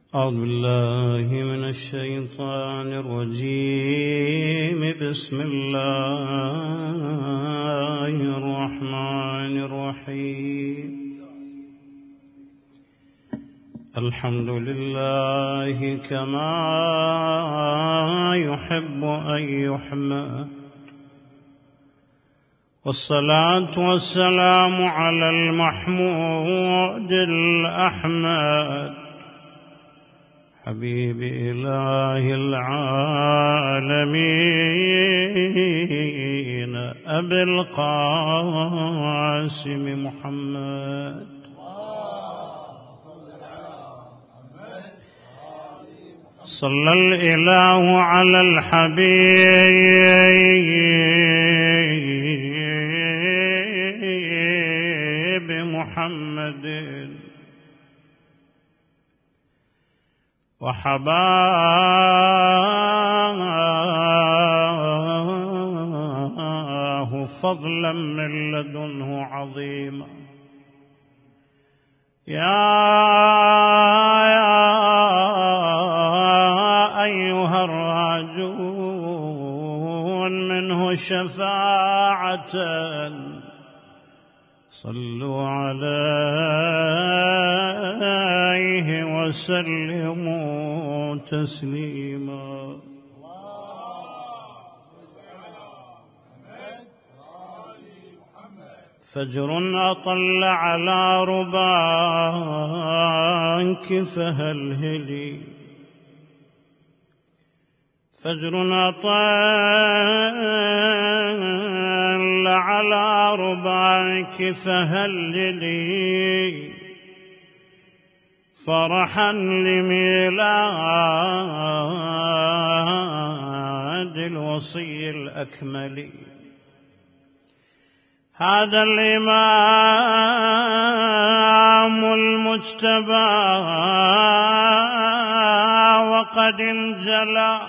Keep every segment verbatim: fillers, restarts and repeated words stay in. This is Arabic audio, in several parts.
أعوذ بالله من الشيطان الرجيم. بسم الله الرحمن الرحيم. الحمد لله كما يحب أن يحمد، والصلاة والسلام على المحمود الأحمد حبيب إله العالمين أبي القاسم محمد. صلى الإله على الحبيب محمد وحباه فضلا من لدنه عظيما. يا أيها الراجون منه شفاعة صلوا عليه وسلموا تسليما. فجر أطل على رباك فهلهلي، فجر أطل على رباك فهللي، فرحا لميلاد الوصي الأكمل. هذا الإمام المجتبى وقد انجلى،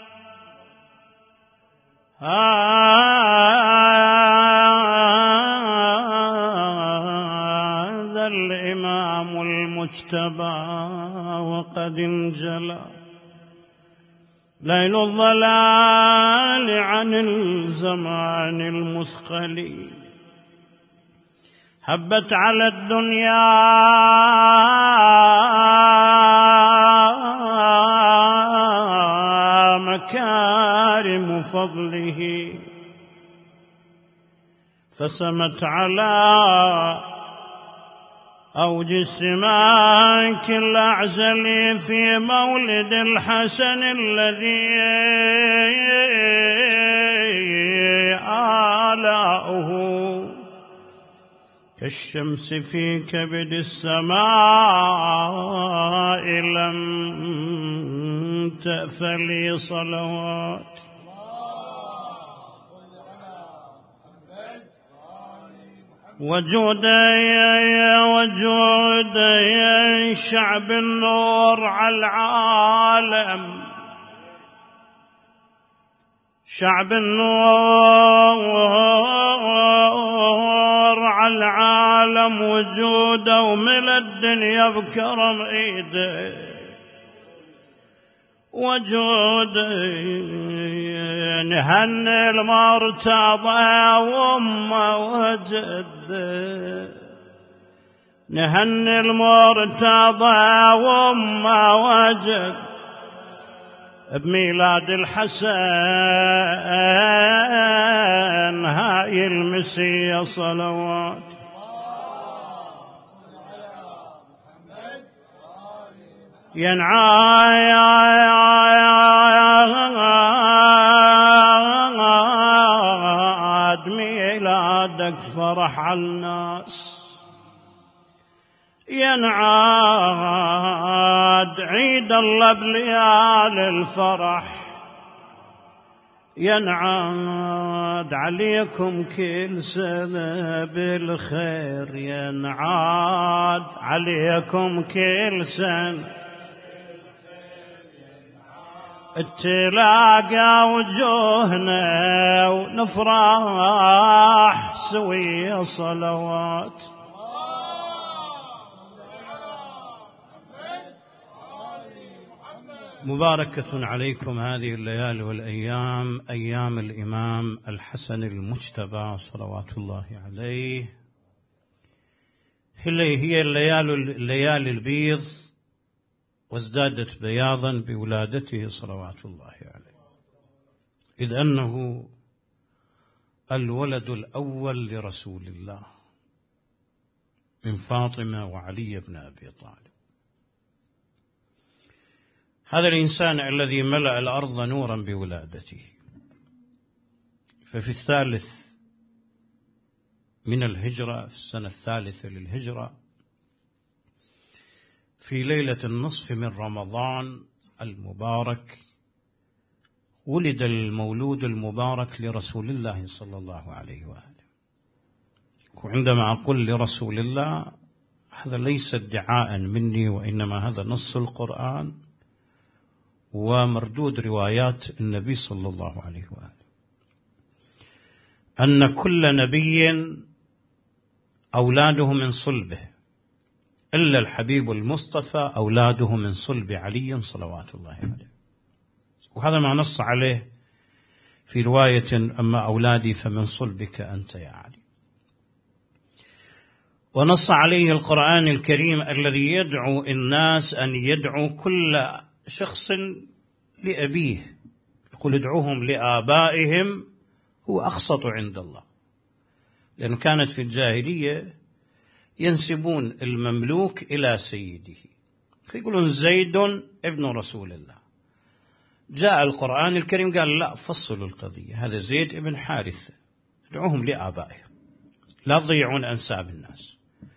هذا الإمام المجتبى وقد انجلى. ليل الضلال عن الزمان المثقل، هبت على الدنيا مكارم فضله، فسمت على أوج السماك الأعزل في مولد الحسن الذي آلاؤه كالشمس في كبد السماء لم تأفلي صلوات. وجودي وجودي شعب النور على العالم، شعب النور على العالم وجوده ومل الدنيا بكرم ايده. وجودي نهني المرتضى وامه وجده، نهني المرتضى وامه وجد بميلاد الحسن هاي المسية صلوات. ينعاد ميلادك فرح على الناس، ينعاد عيد الله بليال الفرح، ينعاد عليكم كل سنة بالخير، ينعاد عليكم كل سنة تلاقى وجوهنا ونفرح سوية صلوات. مباركة عليكم هذه الليالي والأيام، أيام الإمام الحسن المجتبى صلوات الله عليه. هي الليالي الليالي البيض، وازدادت بياضا بولادته صلوات الله عليه، إذ أنه الولد الأول لرسول الله من فاطمة وعلي بن أبي طالب. هذا الإنسان الذي ملأ الأرض نورا بولادته، ففي الثالث من الهجرة، في السنة الثالثة للهجرة، في ليلة النصف من رمضان المبارك، ولد المولود المبارك لرسول الله صلى الله عليه وآله. وعندما أقول لرسول الله، هذا ليس ادعاء مني، وإنما هذا نص القرآن ومردود روايات النبي صلى الله عليه وآله، أن كل نبي أولاده من صلبه، إلا الحبيب المصطفى أولاده من صلب علي صلوات الله عليه. وهذا ما نص عليه في رواية: أما أولادي فمن صلبك أنت يا علي. ونص عليه القرآن الكريم الذي يدعو الناس أن يدعوا كل شخص لأبيه، يقول: ادعوهم لآبائهم هو أقسط عند الله، لأنه كانت في الجاهلية ينسبون المملوك إلى سيده، فيقولون زيد ابن رسول الله. جاء القرآن الكريم قال: لا، فصلوا القضية، هذا زيد ابن حارثة، ادعوهم لآبائهم، لا تضيعون أنساب الناس.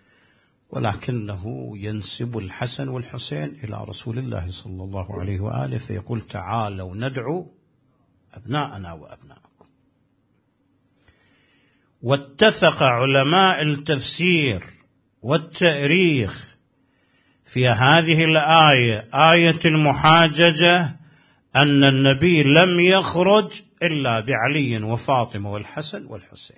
ولكنه ينسب الحسن والحسين إلى رسول الله صلى الله عليه وآله، فيقول: تعالوا ندعو أبناءنا وأبناءكم. واتفق علماء التفسير والتاريخ في هذه الآية، آية المحاججة، أن النبي لم يخرج إلا بعلي وفاطمة والحسن والحسين.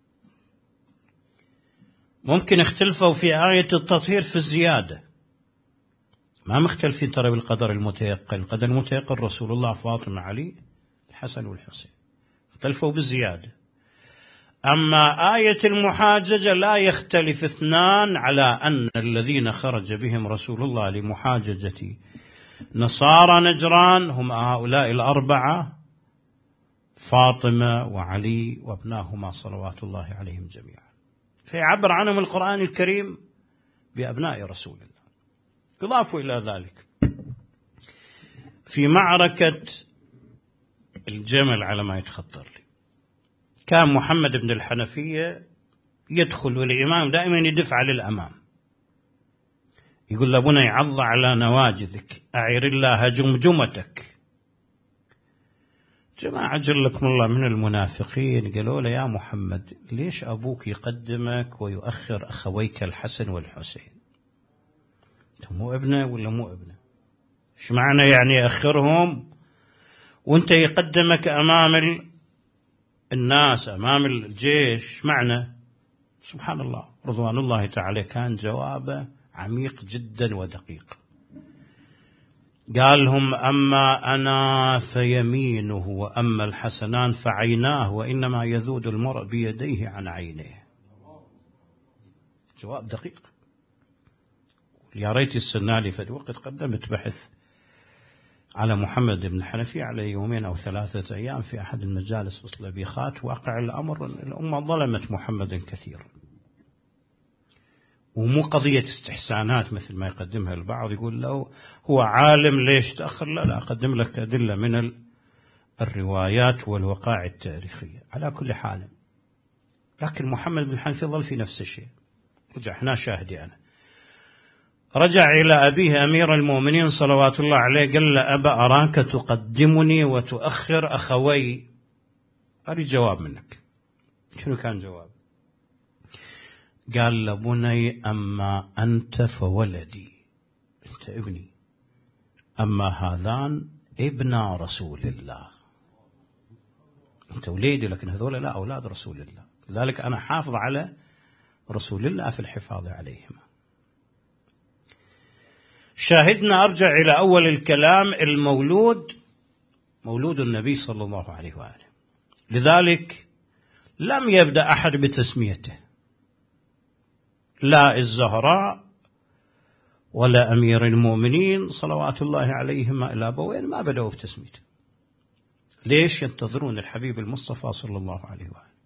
ممكن اختلفوا في آية التطهير في الزيادة، ما مختلفين ترى بالقدر المتيقن. القدر المتيقن رسول الله، فاطمة، علي، الحسن والحسين، اختلفوا بالزيادة. أما آية المحاججة لا يختلف اثنان على أن الذين خرج بهم رسول الله لمحاججة نصارى نجران هم هؤلاء الأربعة: فاطمة وعلي وابناهما صلوات الله عليهم جميعا. فيعبر عنهم القرآن الكريم بأبناء رسول الله. يضاف إلى ذلك في معركة الجمل، على ما يتخطر لي، كان محمد بن الحنفية يدخل والإمام دائما يدفع للأمام، يقول له: بني عض على نواجذك، أعير الله جمجمتك. جماعة جلكم الله من المنافقين قالوا له: يا محمد، ليش أبوك يقدمك ويؤخر أخويك الحسن والحسين؟ أنت مو ابنه ولا مو ابنه؟ إيش معنى يعني يأخرهم وأنت يقدمك أمام الناس، أمام الجيش؟ إيش معنى؟ سبحان الله، رضوان الله تعالى، كان جوابه عميق جدا ودقيق. قال لهم: أما أنا فيمينه، وأما الحسنان فعيناه، وإنما يذود المرء بيديه عن عينيه. جواب دقيق. يا ريت السنالي في وقت قدمت بحث على محمد بن حنفي على يومين أو ثلاثة أيام في أحد المجالس وسط الأبيخات. واقع الأمر الأمة ظلمت محمدا كثيرا، ومو قضية استحسانات مثل ما يقدمها البعض، يقول له هو عالم ليش تأخر. لا لا، أقدم لك أدلة من الروايات والوقائع التاريخية. على كل حال، لكن محمد بن حنفي ظل في نفس الشيء. رجع هنا شاهدي أنا، رجع إلى أبيه أمير المؤمنين صلوات الله عليه، قال له: أبا أراك تقدمني وتؤخر أخوي. أريد جواب منك. شنو كان جواب؟ قال له: بني، أما أنت فولدي، أنت ابني، أما هذان ابنا رسول الله. أنت وليدي، لكن هذول لا، أولاد رسول الله، لذلك أنا حافظ على رسول الله في الحفاظ عليهما. شاهدنا أرجع إلى أول الكلام، المولود مولود النبي صلى الله عليه وآله، لذلك لم يبدأ أحد بتسميته، لا الزهراء ولا أمير المؤمنين صلوات الله عليهما الأبوين ما بدأوا بتسميته. ليش؟ ينتظرون الحبيب المصطفى صلى الله عليه وآله.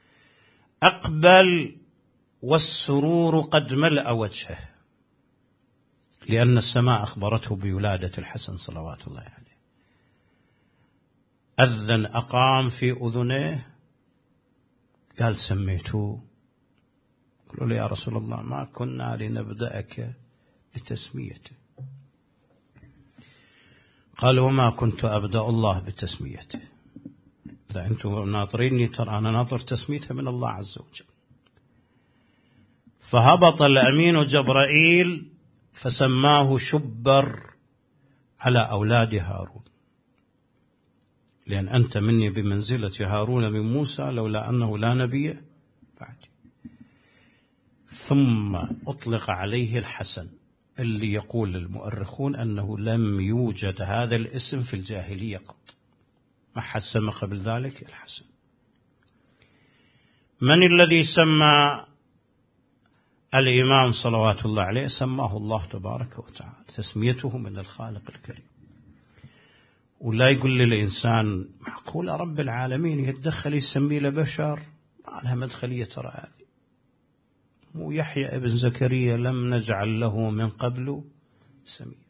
أقبل والسرور قد ملأ وجهه، لأن السماء أخبرته بولادة الحسن صلوات الله عليه. أذن أقام في أذنيه، قال سميته، قالوا له يا رسول الله ما كنا لنبدأك بتسميته. قال وما كنت أبدأ الله بتسميته، لا أنتم ناطريني، ترى أنا ناطر تسميته من الله عز وجل. فهبط الأمين جبرائيل فسماه شبر على أولاد هارون، لأن أنت مني بمنزلة هارون من موسى لولا أنه لا نبي بعدي. ثم أطلق عليه الحسن، اللي يقول المؤرخون أنه لم يوجد هذا الاسم في الجاهلية قط، ما حد سمى قبل ذلك الحسن. من الذي سمى الإمام صلوات الله عليه؟ سماه الله تبارك وتعالى، تسميته من الخالق الكريم. ولا يقول للإنسان معقول رب العالمين يتدخل يسمي له بشر؟ ما لها مدخلية ترى هذه. مو يحيى ابن زكريا لم نجعل له من قبل سميا.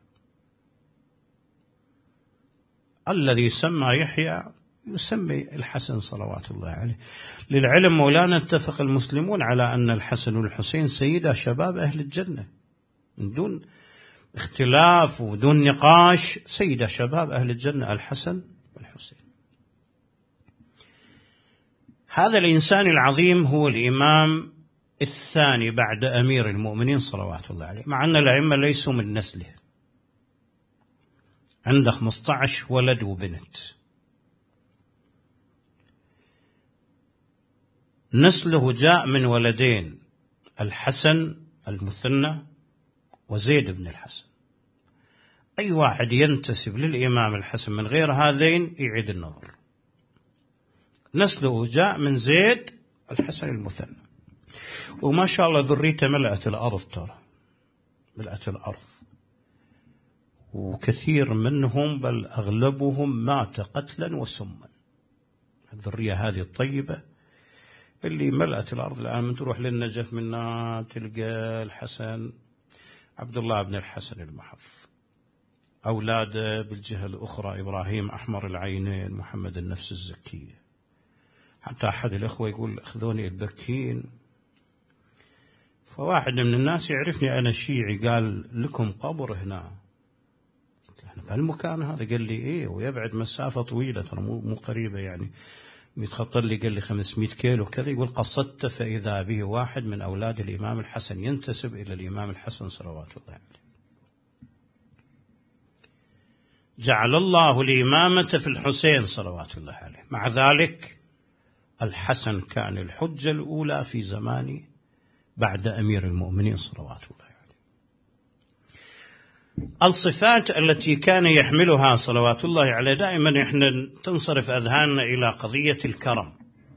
الذي سمى يحيى يسمي الحسن صلوات الله عليه. للعلم مولانا اتفق المسلمون على أن الحسن والحسين سيدا شباب أهل الجنة من دون اختلاف ودون نقاش، سيدا شباب أهل الجنة الحسن والحسين. هذا الإنسان العظيم هو الإمام الثاني بعد أمير المؤمنين صلوات الله عليه، مع أن الأئمة ليسوا من نسله، عنده خمسة عشر ولد وبنت. نسله جاء من ولدين، الحسن المثنى وزيد بن الحسن. أي واحد ينتسب للإمام الحسن من غير هذين يعيد النظر. نسله جاء من زيد الحسن المثنى، وما شاء الله ذريته ملأت الأرض، ترى ملأت الأرض، وكثير منهم بل أغلبهم مات قتلا وسما. الذرية هذه الطيبة اللي ملأت الأرض الآن، من تروح للنجف منا تلقى الحسن عبد الله بن الحسن المحض، أولاده بالجهة الأخرى إبراهيم أحمر العينين، محمد النفس الزكية. حتى أحد الأخوة يقول أخذوني البكين، فواحد من الناس يعرفني أنا شيعي، قال لكم قبر هنا بهالمكان هذا؟ قال لي إيه، ويبعد مسافة طويلة ترى مو مو قريبة، يعني يتخطى لي قال لي خمسمائة كيلو كذا. يقول قصدت فإذا به واحد من أولاد الإمام الحسن ينتسب إلى الإمام الحسن صلوات الله عليه. جعل الله الإمامة في الحسين صلوات الله عليه. مع ذلك الحسن كان الحجة الأولى في زمانه بعد أمير المؤمنين صلوات الله عليه. الصفات التي كان يحملها صلوات الله عليه، دائما إحنا تنصرف أذهاننا إلى قضية الكرم.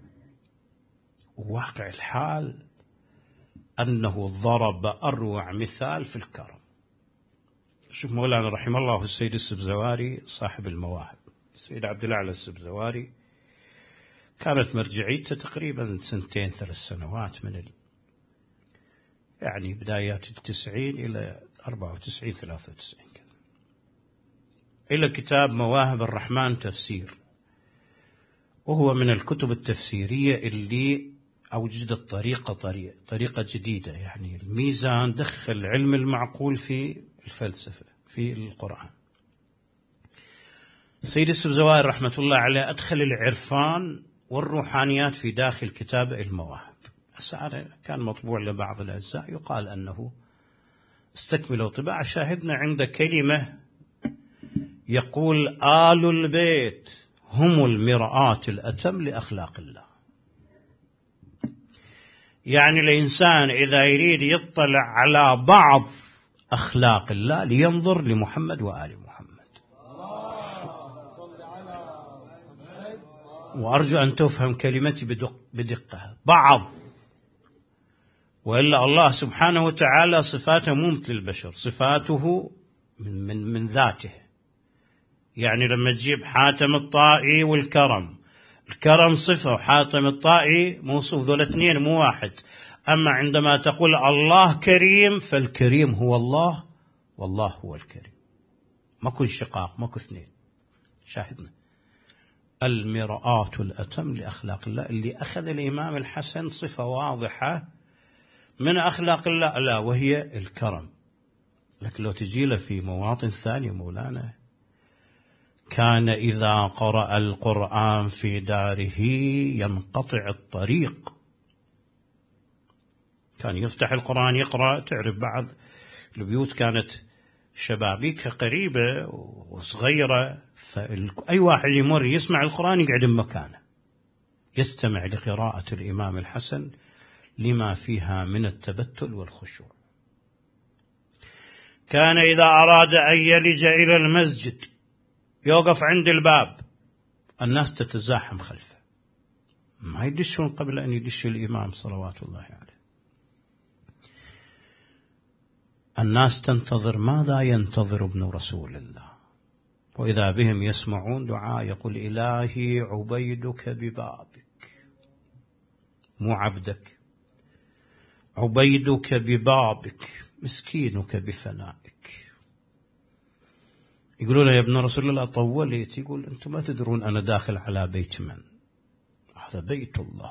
واقع الحال أنه ضرب أروع مثال في الكرم. شوف مولانا رحمه الله السيد السبزواري صاحب المواهب، السيد عبد الأعلى السبزواري كانت مرجعيته تقريبا سنتين ثلاث سنوات من ال... يعني بدايات التسعين إلى أربعة وتسعين ثلاثة وتسعين كذا، إلى كتاب مواهب الرحمن تفسير، وهو من الكتب التفسيرية اللي أوجدت طريقة طريقة طريقة جديدة، يعني الميزان دخل علم المعقول في الفلسفة في القرآن. السيد السبزواري رحمة الله عليه أدخل العرفان والروحانيات في داخل كتاب المواهب. هذا كان مطبوع لبعض الأجزاء، يقال أنه استكملوا طباعة. شاهدنا عند كلمة يقول آل البيت هم المرآة الأتم لأخلاق الله. يعني الإنسان إذا يريد يطلع على بعض أخلاق الله لينظر لمحمد وآل محمد. وأرجو أن تفهم كلمتي بدق بدقة بعض، وإلا الله سبحانه وتعالى صفاته مو مثل البشر، صفاته من, من, من ذاته. يعني لما تجيب حاتم الطائي والكرم، الكرم صفة وحاتم الطائي موصوف، ذول اثنين مو واحد. أما عندما تقول الله كريم فالكريم هو الله والله هو الكريم، ماكو انشقاق، ماكو اثنين. شاهدنا المرآة الأتم لأخلاق الله، اللي أخذ الإمام الحسن صفة واضحة من أخلاق الله لا وهي الكرم. لكن لو تجي له في مواطن ثانية مولانا، كان إذا قرأ القرآن في داره ينقطع الطريق، كان يفتح القرآن يقرأ. تعرف بعض البيوت كانت شبابيكها قريبة وصغيرة، فأي واحد يمر يسمع القرآن يقعد بمكانه يستمع لقراءة الإمام الحسن لما فيها من التبتل والخشوع. كان إذا أراد أن يلج إلى المسجد يوقف عند الباب، الناس تتزاحم خلفه، ما يدشون قبل أن يدش الإمام صلوات الله عليه. الناس تنتظر ماذا ينتظر ابن رسول الله، وإذا بهم يسمعون دعاء يقول إلهي عبيدك ببابك، مو عبدك، عبيدك ببابك مسكينك بفنائك. يقولون يا ابن رسول الله طولت، يقول أنتم ما تدرون أنا داخل على بيت من، هذا بيت الله.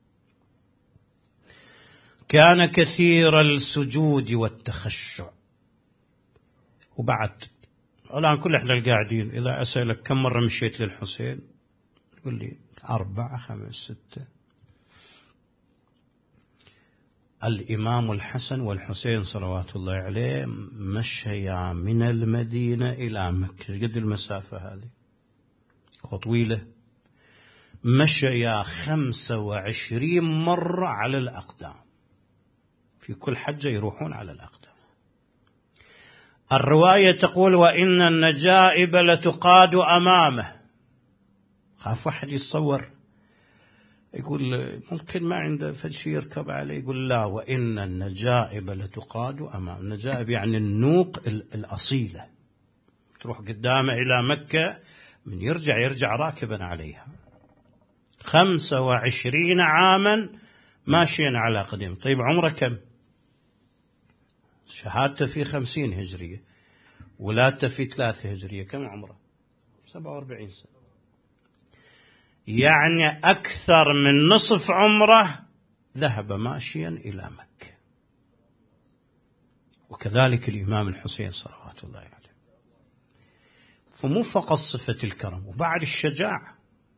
كان كثير السجود والتخشع. وبعد الآن كل احنا القاعدين إذا أسألك كم مرة مشيت للحسين يقول لي أربعة خمس ستة. الإمام الحسن والحسين صلوات الله عليه مشيا من المدينة إلى مكة، قد المسافة هذه طويلة، مشيا خمسة وعشرين مرة على الأقدام، في كل حجة يروحون على الأقدام. الرواية تقول وإن النجائب لتقاد أمامه. خاف واحد يتصور يقول ممكن ما عنده فشي يركب عليه، يقول لا، وإن النجائب لتقاد أمامه. النجائب يعني النوق الأصيلة، تروح قدامه إلى مكة، من يرجع يرجع راكبا عليها. خمسة وعشرين عاما ماشيا على قدم. طيب عمره كم؟ شهادته في خمسين هجرية، ولادته في ثلاثة هجرية، كم عمره؟ سبعة وأربعين سنة، يعني أكثر من نصف عمره ذهب ماشيا إلى مكة. وكذلك الإمام الحسين صلوات الله عليه. فمو فقط صفة الكرم، وبعد الشجاعة.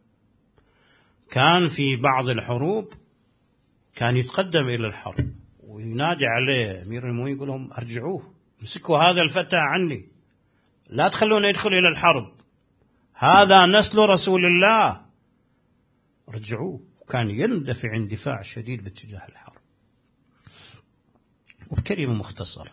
كان في بعض الحروب كان يتقدم إلى الحرب وينادي عليه أمير المؤمنين يقول لهم أرجعوه، امسكوا هذا الفتى عني، لا تخلونه يدخل إلى الحرب، هذا نسل رسول الله، رجعوه. وكان يندفع اندفاع شديد باتجاه الحرب. وبكلمة مختصرة،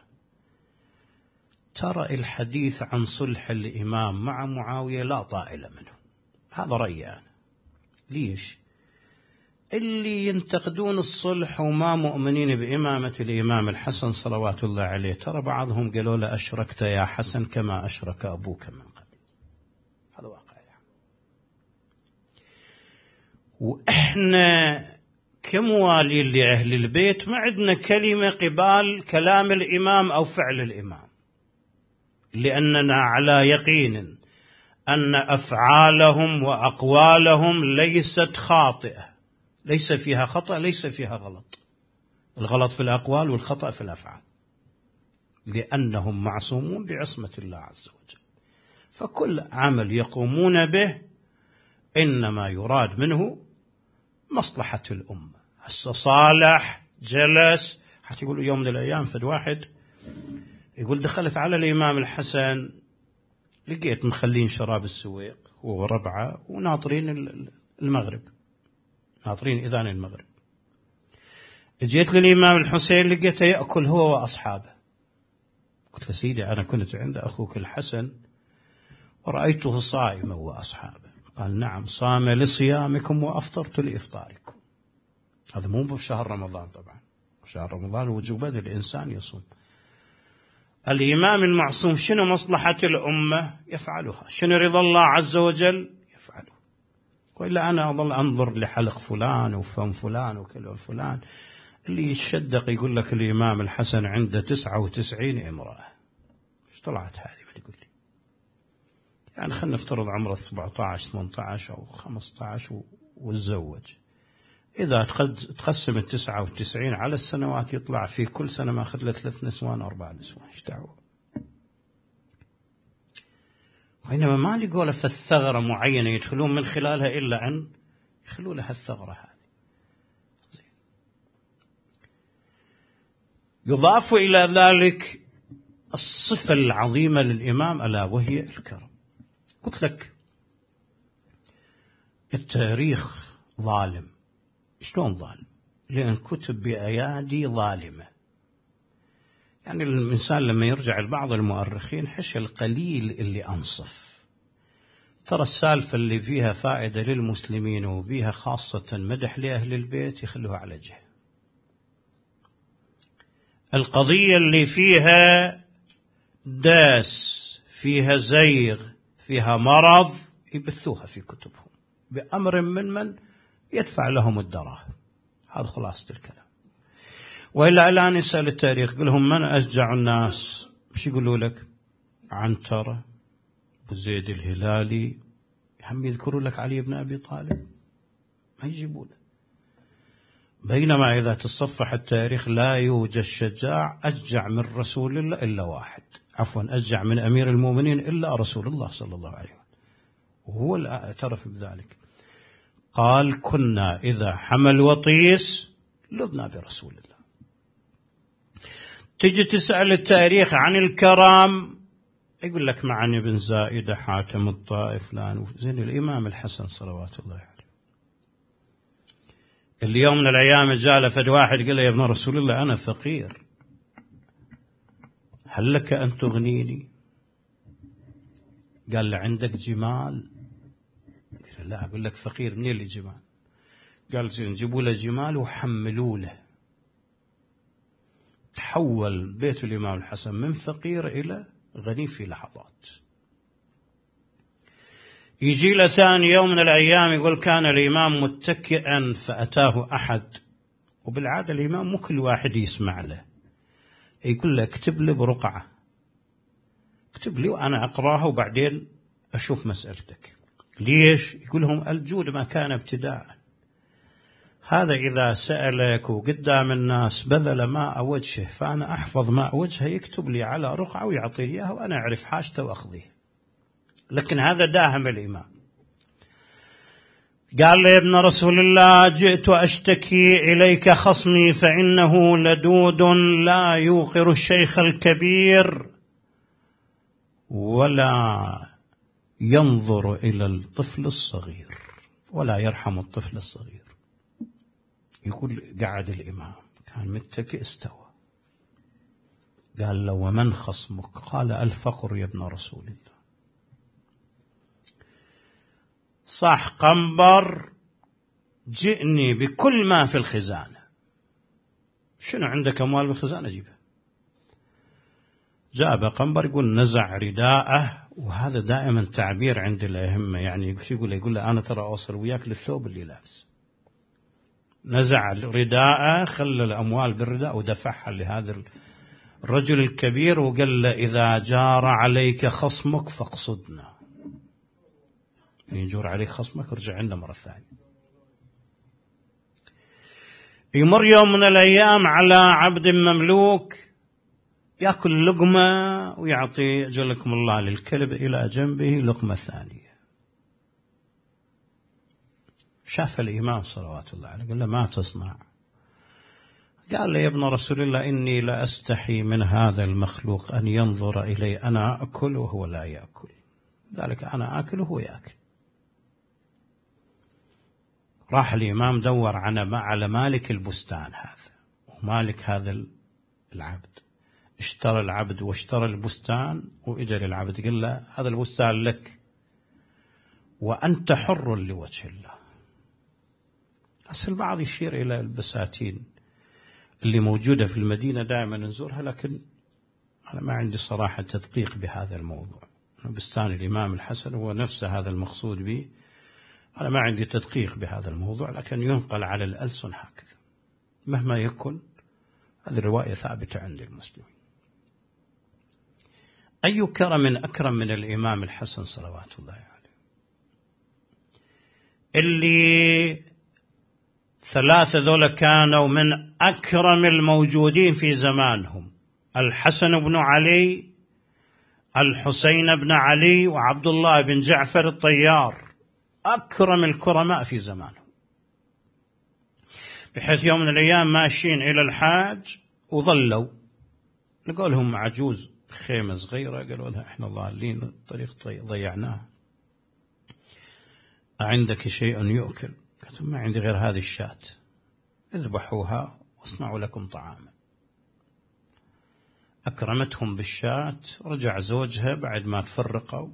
ترى الحديث عن صلح الإمام مع معاوية لا طائل منه، هذا رأيي أنا. ليش؟ اللي ينتقدون الصلح وما مؤمنين بإمامة الإمام الحسن صلوات الله عليه، ترى بعضهم قالوا له أشركت يا حسن كما أشرك أبوك من قبل. هذا واقع يعني. وإحنا كموالين لأهل البيت ما عندنا كلمة قبال كلام الإمام أو فعل الإمام، لأننا على يقين أن أفعالهم وأقوالهم ليست خاطئة، ليس فيها خطأ، ليس فيها غلط. الغلط في الأقوال والخطأ في الأفعال، لأنهم معصومون بعصمة الله عز وجل. فكل عمل يقومون به إنما يراد منه مصلحة الأمة. هسه صالح جلس، حتى يقولوا يوم من الأيام فد واحد يقول دخلت على الإمام الحسن لقيت مخلين شراب السويق وربعة وناطرين المغرب، ناطرين إذان المغرب. جيت للإمام الحسين لقيته يأكل هو وأصحابه، قلت له سيدي أنا كنت عند أخوك الحسن ورأيته صائما وأصحابه. قال نعم، صام لصيامكم وأفطرت لإفطاركم. هذا مو بشهر رمضان، طبعا شهر رمضان وجوبا الإنسان يصوم. الإمام المعصوم شنو مصلحة الأمة يفعلها، شنو رضا الله عز وجل يفعله. وإلا أنا أظل أنظر لحلق فلان وفم فلان وكلام فلان. اللي يشدق يقول لك الإمام الحسن عنده تسعة وتسعين امرأة. ايش طلعت هذه؟ ما يقول لي يعني خلنا نفترض عمره سبعة عشر ثمانية عشر أو خمسة عشر وتزوج. إذا تقسم التسعة وتسعين على السنوات يطلع في كل سنة ما أخذ له ثلاث نسوان أربع نسوان. إيش دعوة؟ وإنما ما لقوا له في الثغرة معينة يدخلون من خلالها إلا أن يخلوا لها الثغرة هذه. يضاف إلى ذلك الصفة العظيمة للإمام ألا وهي الكرم. قلت لك التاريخ ظالم. شلون ظالم؟ لأن كتب بأيادي ظالمة. يعني الإنسان لما يرجع لبعض المؤرخين حش القليل اللي أنصف. ترى السالفة اللي فيها فائدة للمسلمين وفيها خاصة مدح لأهل البيت يخلوها على جهة. القضية اللي فيها داس، فيها زيغ، فيها مرض يبثوها في كتبهم بأمر من من يدفع لهم الدراهم. هذا خلاصة الكلام. وإلا الآن يسأل التاريخ يقول لهم من أشجع الناس، مش يقولوا لك عنترة، أبو زيد الهلالي، هم يذكروا لك علي بن أبي طالب، ما يجيبوا له. بينما إذا تصفح التاريخ لا يوجد شجاع أشجع من رسول الله إلا واحد، عفوا أشجع من أمير المؤمنين إلا رسول الله صلى الله عليه وسلم، وهو اعترف بذلك. قال كنا إذا حمل وطيس لذنا برسول الله. تجي تسأل التاريخ عن الكرام يقول لك معن بن زائدة، حاتم الطائي، فلان زين. الإمام الحسن صلوات الله عليه اليوم من الأيام جاء فد واحد قال له يا ابن رسول الله أنا فقير، هل لك أن تغنيني؟ قال له عندك جمال؟ قال لا، أقول لك فقير، منين لي جمال؟ قال زين جيبوا له جمال وحملوا له. تحول بيت الإمام الحسن من فقير إلى غني في لحظات. يجي له ثاني يوم من الأيام يقول كان الإمام متكئا فأتاه أحد، وبالعادة الإمام مو كل واحد يسمع له، يقول له اكتب لي برقعة، اكتب لي وأنا أقراها وبعدين أشوف مسألتك. ليش؟ يقول لهم الجود ما كان ابتداء، هذا إذا سألك وقدام الناس بذل ماء وجهه فأنا أحفظ ماء وجهه، يكتب لي على رقعة ويعطي لي إياها وأنا أعرف حاجته وأخذيه. لكن هذا داهم الإمام. قال له يا ابن رسول الله جئت أشتكي إليك خصمي فإنه لدود لا يوقر الشيخ الكبير ولا ينظر إلى الطفل الصغير ولا يرحم الطفل الصغير. يقول قعد الإمام كان متكئ استوى. قال له ومن خصمك؟ قال الفقر يا ابن رسول الله. صح قنبر جئني بكل ما في الخزانة. شنو عندك أموال بالخزانة جيبها. جاب قنبر يقول نزع رداءه، وهذا دائما تعبير عند الأئمة، يعني يقول يقول له أنا ترى أوصل وياك للثوب اللي لابس. نزع رداءه، خلى الأموال بالرداء ودفعها لهذا الرجل الكبير، وقال له إذا جار عليك خصمك فاقصدنا، يجور عليك خصمك ارجع لنا مرة ثانية. يمر يوم من الأيام على عبد مملوك يأكل لقمة ويعطي أجلكم الله للكلب إلى جنبه لقمة ثانية. شاف الإمام صلوات الله عليه قال له ما تصنع؟ قال له يا ابن رسول الله إني لا أستحي من هذا المخلوق أن ينظر إلي أنا أكل وهو لا يأكل، ذلك أنا أكل وهو يأكل. راح الإمام دور على مالك البستان هذا ومالك هذا العبد، اشترى العبد واشترى البستان، وإجا للعبد قال له هذا البستان لك وأنت حر لوجه الله. بس البعض يشير إلى البساتين اللي موجودة في المدينة دائما نزورها، لكن أنا ما عندي صراحة تدقيق بهذا الموضوع. بستان الإمام الحسن هو نفس هذا المقصود به، أنا ما عندي تدقيق بهذا الموضوع، لكن ينقل على الألسن هكذا. مهما يكن هذه الرواية ثابتة عند المسلمين. أي كرم أكرم من الإمام الحسن صلوات الله عليه، اللي ثلاثة ذولا كانوا من أكرم الموجودين في زمانهم: الحسن بن علي، الحسين بن علي، وعبد الله بن جعفر الطيار، أكرم الكرماء في زمانهم، بحيث يوم من الأيام ماشيين إلى الحاج وظلوا، لقولهم عجوز خيمة صغيرة، قالوا لها إحنا ضالين الطريق ضيعناه، أعندك شيء يؤكل؟ قالت ما عندي غير هذه الشاة، اذبحوها واصنعوا لكم طعاما. أكرمتهم بالشاة. رجع زوجها بعد ما تفرقوا،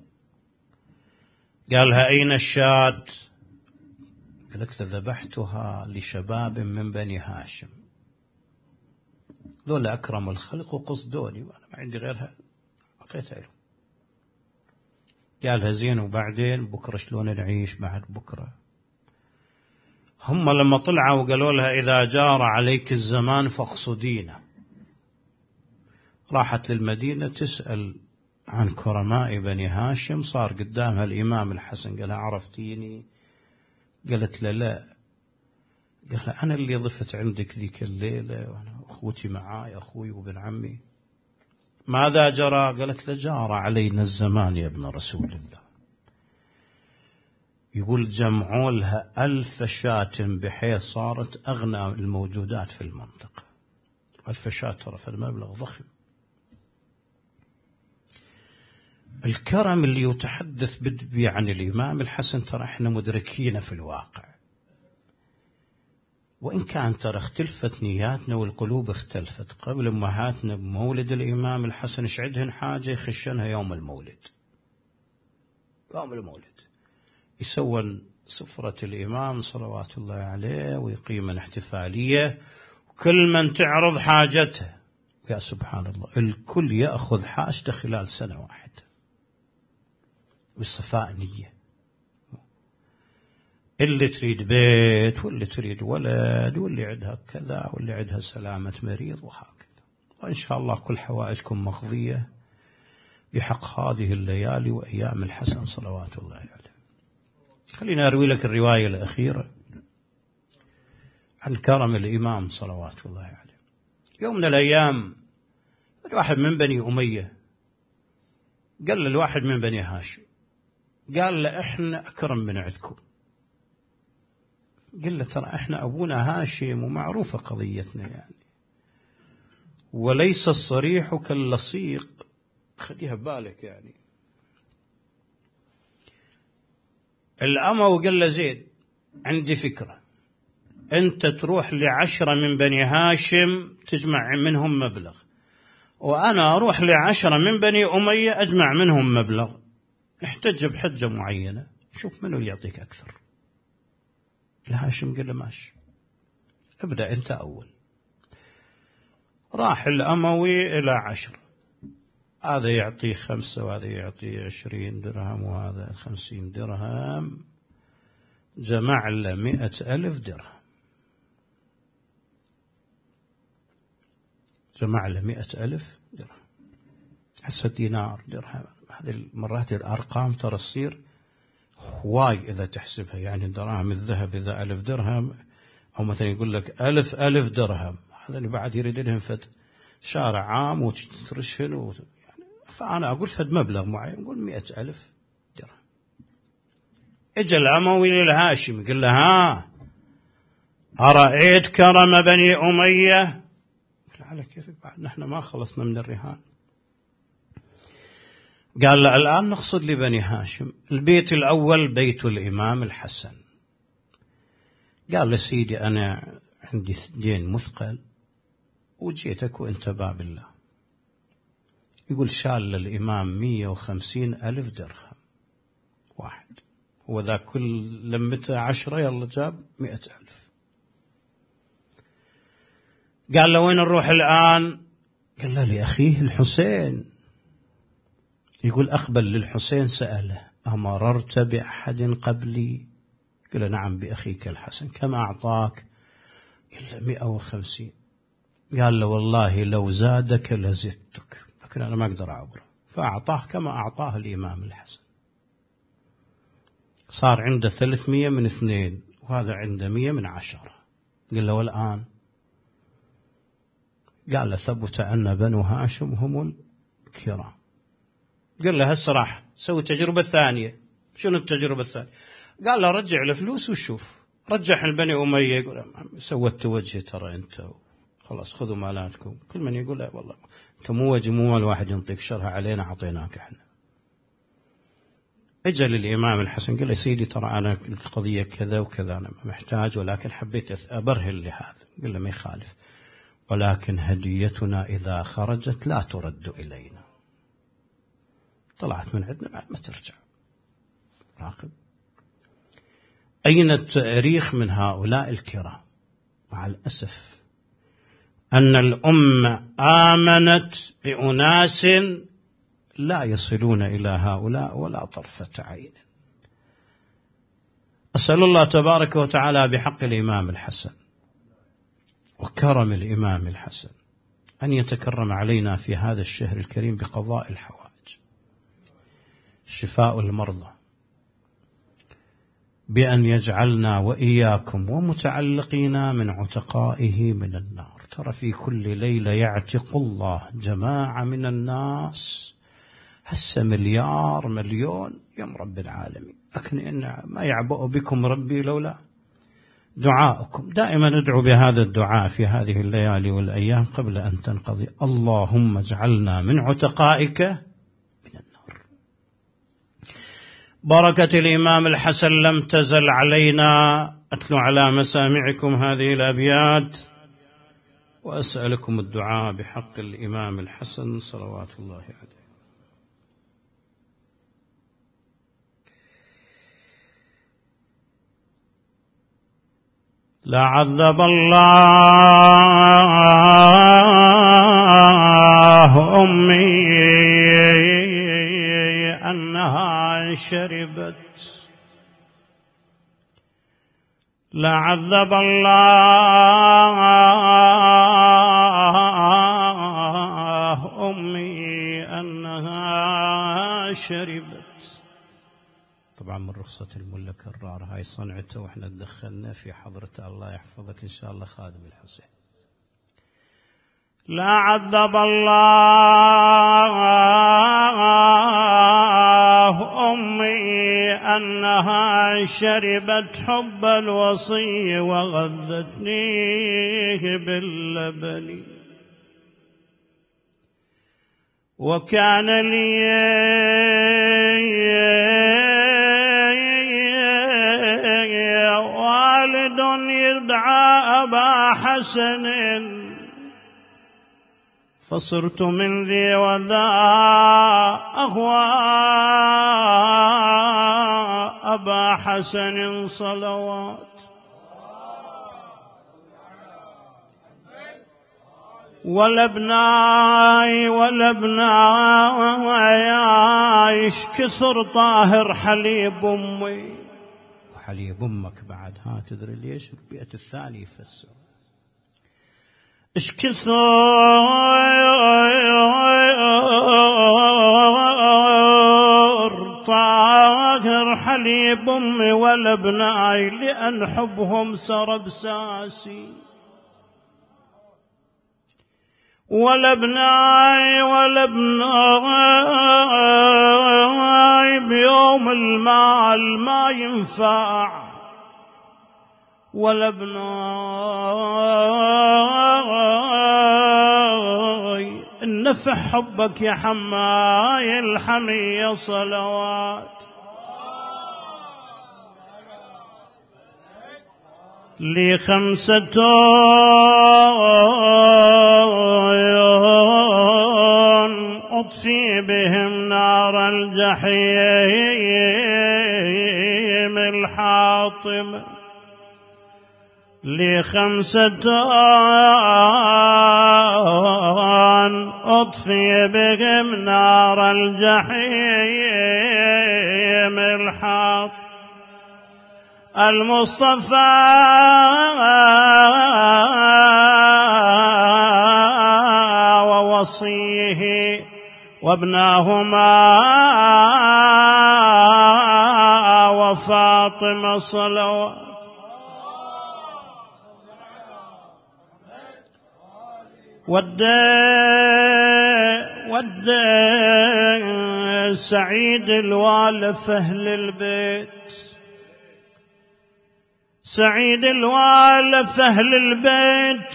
قالها أين الشاة؟ قالت ذبحتها لشباب من بني هاشم، ذول أكرم الخلق وقصدوني وأنا ما عندي غيرها أعطيتها لهم. قالها زين وبعدين بكرة شلون نعيش بعد بكرة؟ هم لما طلعوا وقالوا لها إذا جار عليك الزمان فاقصدينا، راحت للمدينة تسأل عن كرماء بني هاشم. صار قدامها الإمام الحسن، قالها عرفتيني؟ قالت له لا. قال لها أنا اللي ضفت عندك ذيك الليلة وأنا أخوتي معاي، أخوي وابن عمي. ماذا جرى؟ قالت له جار علينا الزمان يا ابن رسول الله. يقول جمعوا لها ألف شاة بحيث صارت أغنى الموجودات في المنطقة. ألف شاة ترى فالمبلغ ضخم. الكرم اللي يتحدث بدبي عن الإمام الحسن ترى احنا مدركين في الواقع، وإن كان ترى اختلفت نياتنا والقلوب اختلفت. قبل أمهاتنا بمولد الإمام الحسن ايش عندهن حاجة؟ يخشنها يوم المولد، يوم المولد يسوون سفرة الإمام صلوات الله عليه ويقيمن احتفالية، وكل من تعرض حاجته. يا سبحان الله، الكل يأخذ حاجته خلال سنة واحدة بالصفاء نية، اللي تريد بيت واللي تريد ولد واللي عندها كذا واللي عندها سلامة مريض وهكذا. وإن شاء الله كل حوائجكم مقضية بحق هذه الليالي وأيام الحسن صلوات الله عليه. خلينا أروي لك الرواية الأخيرة عن كرم الإمام صلوات الله عليه. يوم من الأيام الواحد من بني أمية قال للواحد من بني هاشم، قال له إحنا أكرم من عندكم. قال له ترى إحنا أبونا هاشم ومعروفة قضيتنا يعني، وليس الصريح كاللصيق، خليها ببالك يعني. الأمو قال له زين، عندي فكرة، أنت تروح لعشرة من بني هاشم تجمع منهم مبلغ، وأنا أروح لعشرة من بني أمية أجمع منهم مبلغ، نحتج بحجة معينة، شوف منو يعطيك أكثر. الهاشم قال له ماشي، ابدأ أنت أول. راح الأموي إلى عشرة، هذا يعطيه خمسة وهذا يعطيه عشرين درهم وهذا خمسين درهم، جمع له مئة ألف درهم، جمع له مئة ألف درهم. حسة دينار درهم، هذه المرات الأرقام ترى تصير هواي إذا تحسبها، يعني دراهم الذهب إذا ألف درهم، أو مثلا يقول لك ألف ألف درهم، هذا اللي بعد يريد لهم فد شارع عام وترشهن و... يعني فأنا أقول فد مبلغ معين، نقول مئة ألف درهم. إجا الأموي للهاشم قال له ها أرأيت كرم بني أمية؟ قال على كيفك، بعد نحن ما خلصنا من الرهان. قال له الآن نقصد لبني هاشم. البيت الأول بيت الإمام الحسن. قال له سيدي أنا عندي دين مثقل وجيتك وأنت باب الله، يقول شال للإمام مية وخمسين ألف درهم واحد، هو ذا كل لمته عشرة يلا جاب مئة ألف. قال له وين نروح الآن؟ قال له لأخيه الحسين. يقول أقبل للحسين سأله أمررت بأحد قبلي؟ قال له نعم بأخيك الحسن. كم أعطاك؟ قال له مئة وخمسين. قال له والله لو زادك لزدتك، لكن أنا ما أقدر أعبره. فأعطاه كما أعطاه الإمام الحسن. صار عنده ثلاثمية من اثنين، وهذا عنده مية من عشرة. قال له والآن؟ قال له ثبت أن بنو هاشم هم الكرام. قال له هسه راح سوي تجربة ثانية. شنو التجربة الثانية؟ قال له رجع الفلوس وشوف. رجع البني أمية، يقول سوت وجهي ترى أنت، خلاص خذوا مالاتكم. كل من يقول لا والله أنت مو وجه مو مال واحد ينطيك شرها علينا عطيناك احنا. اجى للإمام الحسن قال له سيدي ترى أنا القضية كذا وكذا، أنا محتاج ولكن حبيت أبرهن لهذا. قال له ما يخالف، ولكن هديتنا إذا خرجت لا ترد إلينا. طلعت من عندنا بعد ما ترجع. راقب أين التأريخ من هؤلاء الكرام؟ مع الأسف أن الأمة آمنت بأناس لا يصلون إلى هؤلاء ولا طرفة عين. أسأل الله تبارك وتعالى بحق الإمام الحسن وكرم الإمام الحسن أن يتكرم علينا في هذا الشهر الكريم بقضاء الحوائج، شفاء المرضى، بأن يجعلنا وإياكم ومتعلقين من عتقائه من النار. ترى في كل ليلة يعتق الله جماعة من الناس، هسه مليار مليون يوم رب العالمين. لكن إن ما يعبأ بكم ربي لولا دعاؤكم. دائما ندعو بهذا الدعاء في هذه الليالي والأيام قبل أن تنقضي: اللهم اجعلنا من عتقائك من النار. بركة الإمام الحسن لم تزل علينا. أتلو على مسامعكم هذه الأبيات وأسألكم الدعاء بحق الإمام الحسن صلوات الله عليه. لعذب الله أمي أنها شربت، لعذب الله أمي أنها شربت. طبعا من رخصة الملا كرار، هاي صنعته واحنا تدخلنا في حضرته، الله يحفظك إن شاء الله خادم الحسين. لا عذب الله أمي أنها شربت حب الوصي وغذتنيه باللبن، وكان لي والد يدعى أبا حسن، فصرت من ذي وذا أهوى أبا حسن صلوات. ولبناي ولبناي ايش كثر طاهر حليب أمي وحليب أمك بعد. ها تدري ليش؟ البيئة الثاني يفسر ايش كثر طاهر حليب أمي ولبناي، لأن حبهم سرب ساسي. ولبناي ولبناي بيوم المال ما ينفع، ولبناي النفع حبك يا حماي الحمية صلوات. لي خمسة أطفي بهم نار الجحيم الحاطمة لي خمسة أطفي بهم نار الجحيم الحاطمة المصطفى ووصيه وابناهما وفاطمة صلوات والدين والدين سعيد الوالف أهل البيت سعيد الوالف أهل البيت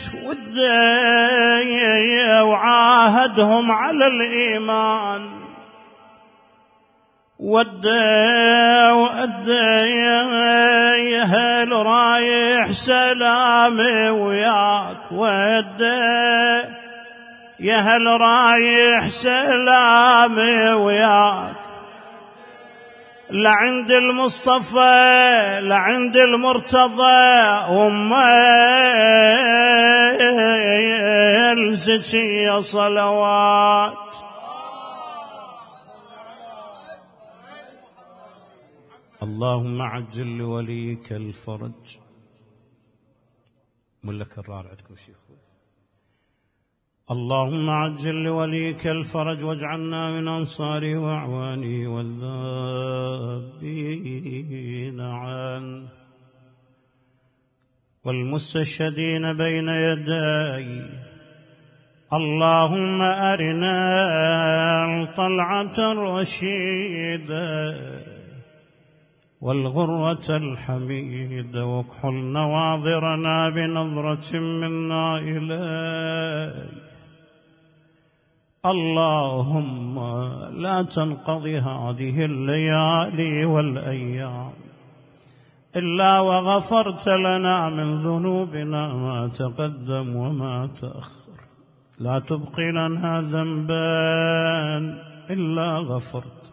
والدين وعاهدهم على الإيمان والدين والدين هل رايح سلامي وياك والدين يا هل رايح سلامي وياك لعند المصطفى لعند المرتضى وما الزكية صلوات اللهم عجل لوليك الفرج. ملا كرار عندكم شيخ. اللهم عجل لوليك الفرج واجعلنا من أنصاره وأعوانه والذابين عنه والمستشهدين بين يديه. اللهم أرنا الطلعة الرشيدة والغرة الحميدة واكحل نواظرنا بنظرة منا إليك. اللهم لا تنقضي هذه الليالي والأيام إلا وغفرت لنا من ذنوبنا ما تقدم وما تأخر. لا تبقي لنا ذنبا إلا غفرت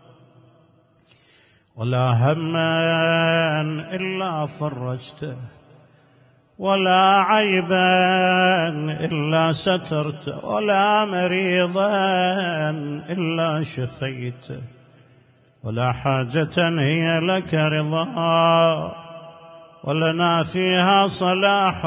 ولا هما إلا فرجته ولا عيبا إلا سترته ولا مريضا إلا شفيته ولا حاجة هي لك رضا ولنا فيها صلاح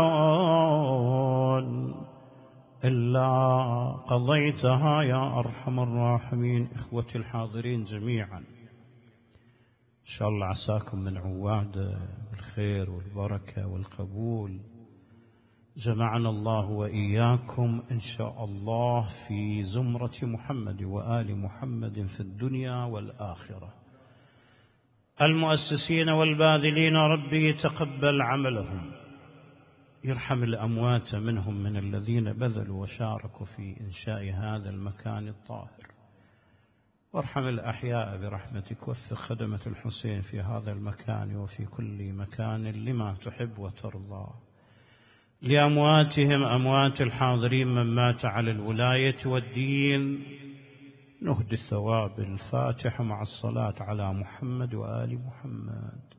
إلا قضيتها يا أرحم الراحمين. إخوتي الحاضرين جميعا إن شاء الله عساكم من عواد بالخير والبركة والقبول. جمعنا الله وإياكم إن شاء الله في زمرة محمد وآل محمد في الدنيا والآخرة. المؤسسين والباذلين ربي يتقبل عملهم، يرحم الأموات منهم من الذين بذلوا وشاركوا في إنشاء هذا المكان الطاهر، وارحم الأحياء برحمتك. وفق خدمة الحسين في هذا المكان وفي كل مكان لما تحب وترضى. لأمواتهم أموات الحاضرين من مات على الولاية والدين نهدي الثواب. الفاتحة مع الصلاة على محمد وآل محمد.